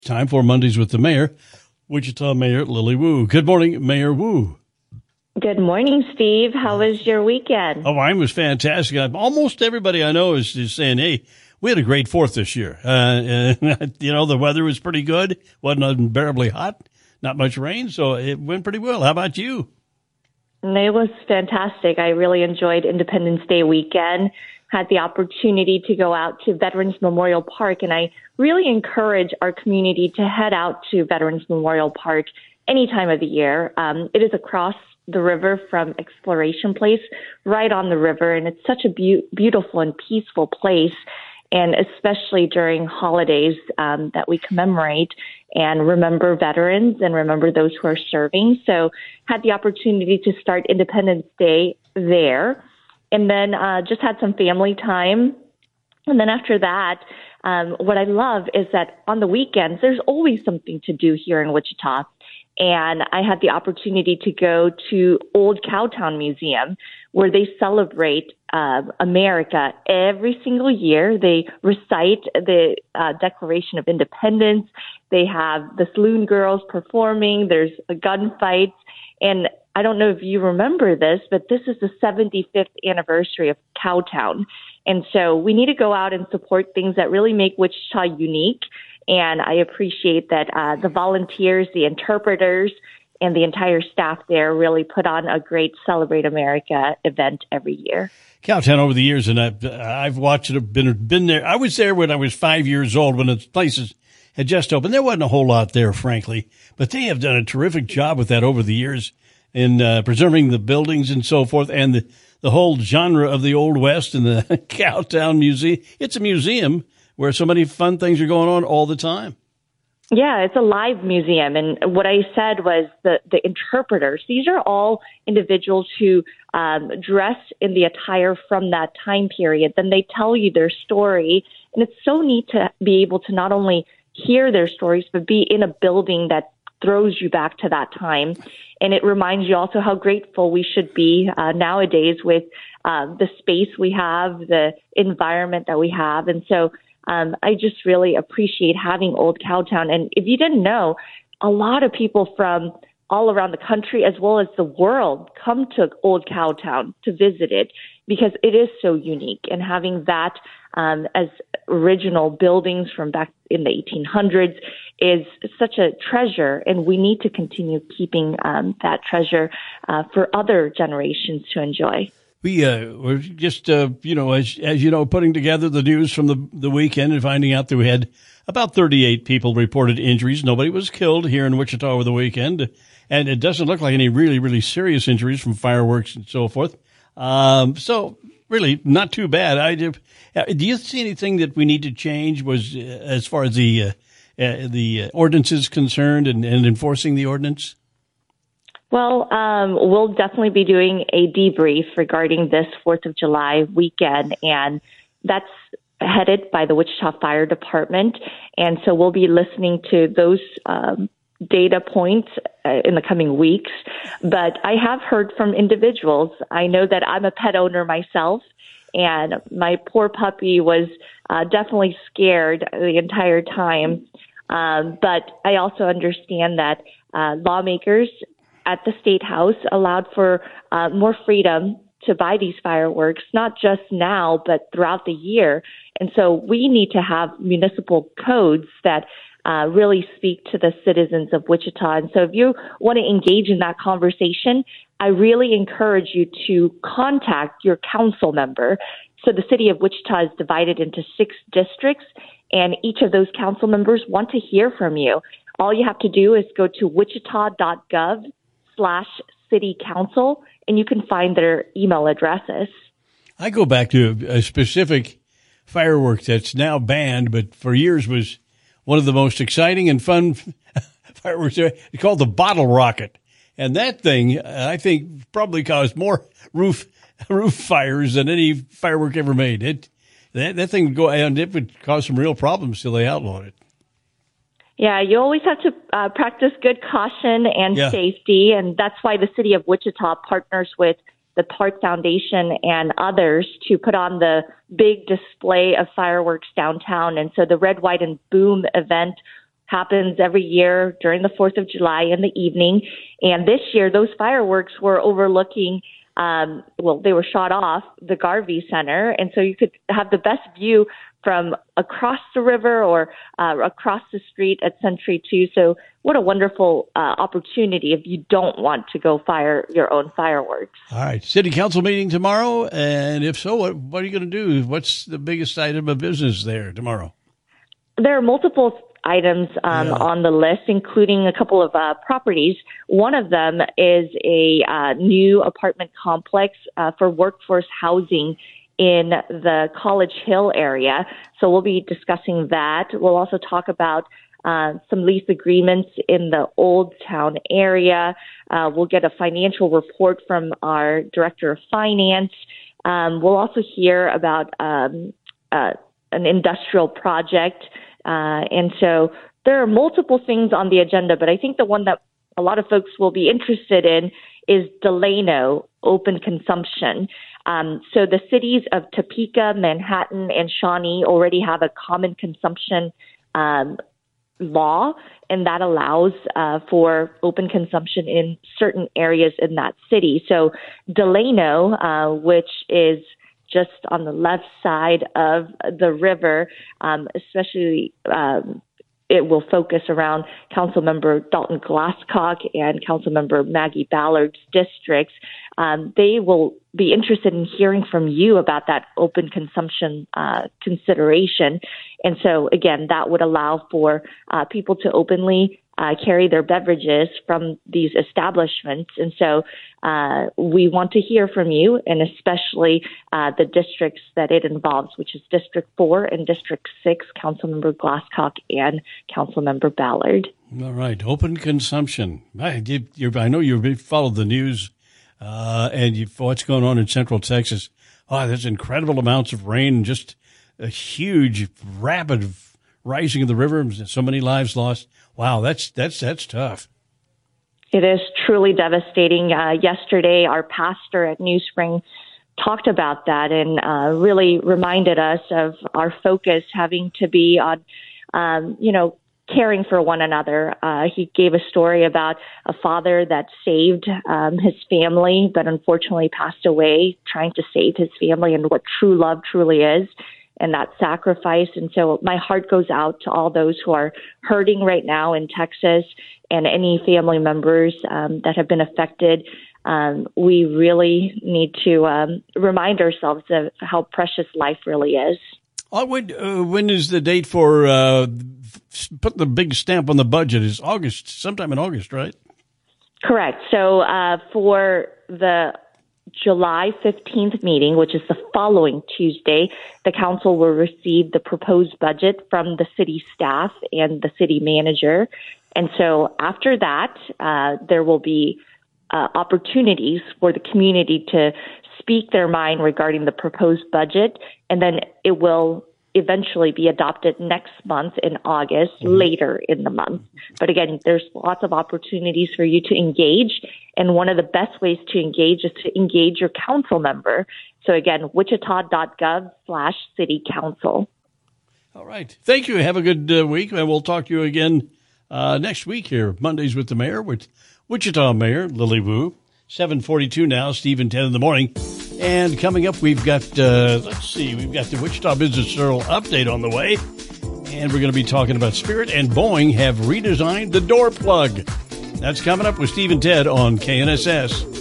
Time for Mondays with the Mayor, Wichita Mayor Lily Wu. Good morning, Mayor Wu. Good morning, Steve. How was your weekend? Oh, mine was fantastic. Almost everybody I know is saying, hey, we had a great 4th this year. The weather was pretty good. Wasn't unbearably hot, not much rain, so it went pretty well. How about you? It was fantastic. I really enjoyed Independence Day weekend. Had the opportunity to go out to Veterans Memorial Park, and I really encourage our community to head out to Veterans Memorial Park any time of the year. It is across the river from Exploration Place, right on the river, and it's such a beautiful and peaceful place, and especially during holidays that we commemorate and remember veterans and remember those who are serving. So had the opportunity to start Independence Day there. And then just had some family time. And then after that, what I love is that on the weekends, there's always something to do here in Wichita. And I had the opportunity to go to Old Cowtown Museum, where they celebrate America every single year. They recite the Declaration of Independence. They have the Saloon Girls performing. There's gunfights. And I don't know if you remember this, but this is the 75th anniversary of Cowtown. And so we need to go out and support things that really make Wichita unique. And I appreciate that the volunteers, the interpreters, and the entire staff there really put on a great Celebrate America event every year. Cowtown over the years, and I've watched it, been there. I was there when I was 5 years old when the places had just opened. There wasn't a whole lot there, frankly, but they have done a terrific job with that over the years in preserving the buildings and so forth, and the whole genre of the Old West and the Cowtown Museum. It's a museum where so many fun things are going on all the time. Yeah, it's a live museum. And what I said was the interpreters. These are all individuals who dress in the attire from that time period. Then they tell you their story. And it's so neat to be able to not only hear their stories, but be in a building that throws you back to that time. And it reminds you also how grateful we should be nowadays with the space we have, the environment that we have. And so I just really appreciate having Old Cowtown. And if you didn't know, a lot of people from all around the country as well as the world come to Old Cowtown to visit it because it is so unique. And having that as original buildings from back in the 1800s is such a treasure, and we need to continue keeping that treasure for other generations to enjoy. We're just, as you know, putting together the news from the weekend and finding out that we had about 38 people reported injuries. Nobody was killed here in Wichita over the weekend, and it doesn't look like any really, really serious injuries from fireworks and so forth. So really not too bad. Do you see anything that we need to change as far as the ordinance is concerned and enforcing the ordinance? Well, we'll definitely be doing a debrief regarding this 4th of July weekend, and that's headed by the Wichita Fire Department. And so we'll be listening to those data points in the coming weeks. But I have heard from individuals. I know that I'm a pet owner myself, and my poor puppy was definitely scared the entire time. But I also understand that lawmakers at the State House allowed for more freedom to buy these fireworks, not just now, but throughout the year. And so we need to have municipal codes that really speak to the citizens of Wichita. And so if you want to engage in that conversation, I really encourage you to contact your council member. So the city of Wichita is divided into 6 districts, and each of those council members want to hear from you. All you have to do is go to wichita.gov/city council, and you can find their email addresses. I go back to a specific firework that's now banned, but for years was one of the most exciting and fun fireworks. It's called the bottle rocket. And that thing, I think, probably caused more roof fires than any firework ever made. That thing would go, and it would cause some real problems till they outlawed it. Yeah, you always have to practice good caution and safety, and that's why the city of Wichita partners with the Park Foundation and others to put on the big display of fireworks downtown. And so the Red, White, and Boom event happens every year during the 4th of July in the evening. And this year, those fireworks were overlooking, they were shot off the Garvey Center. And so you could have the best view from across the river or across the street at Century 2. So what a wonderful opportunity if you don't want to go fire your own fireworks. All right. City Council meeting tomorrow. And if so, what are you going to do? What's the biggest item of business there tomorrow? There are multiple items on the list, including a couple of properties. One of them is a new apartment complex for workforce housing in the College Hill area. So we'll be discussing that. We'll also talk about some lease agreements in the Old Town area. We'll get a financial report from our Director of Finance. We'll also hear about an industrial project. And so there are multiple things on the agenda, but I think the one that a lot of folks will be interested in is Delano open consumption. So the cities of Topeka, Manhattan, and Shawnee already have a common consumption law, and that allows for open consumption in certain areas in that city. So Delano, which is just on the left side of the river, especially it will focus around Councilmember Dalton Glasscock and Councilmember Maggie Ballard's districts. They will be interested in hearing from you about that open consumption consideration. And so, again, that would allow for people to openly carry their beverages from these establishments. And so we want to hear from you, and especially the districts that it involves, which is District 4 and District 6, Councilmember Glasscock and Councilmember Ballard. All right. Open consumption. I know you followed the news and what's going on in Central Texas. Oh, there's incredible amounts of rain, just a huge, rapid rising of the river. So many lives lost. Wow, that's tough. It is truly devastating. Yesterday, our pastor at New Spring talked about that and really reminded us of our focus having to be on, caring for one another. He gave a story about a father that saved his family, but unfortunately passed away trying to save his family, and what true love truly is, and that sacrifice. And so my heart goes out to all those who are hurting right now in Texas and any family members that have been affected. We really need to remind ourselves of how precious life really is. When is the date for putting the big stamp on the budget? Is August, sometime in August, right? Correct. So for the July 15th meeting, which is the following Tuesday, the council will receive the proposed budget from the city staff and the city manager. And so after that, there will be opportunities for the community to speak their mind regarding the proposed budget, and then it will eventually be adopted next month in August, later in the month. But again, there's lots of opportunities for you to engage, and one of the best ways to engage is to engage your council member. So again, wichita.gov/city council. All right. Thank you. Have a good week, and we'll talk to you again next week here, Mondays with the Mayor, with Wichita Mayor Lily Wu. 7:42 now, Steve and 10 in the morning. And coming up, we've got, we've got the Wichita Business Journal update on the way. And we're going to be talking about Spirit and Boeing have redesigned the door plug. That's coming up with Steve and Ted on KNSS.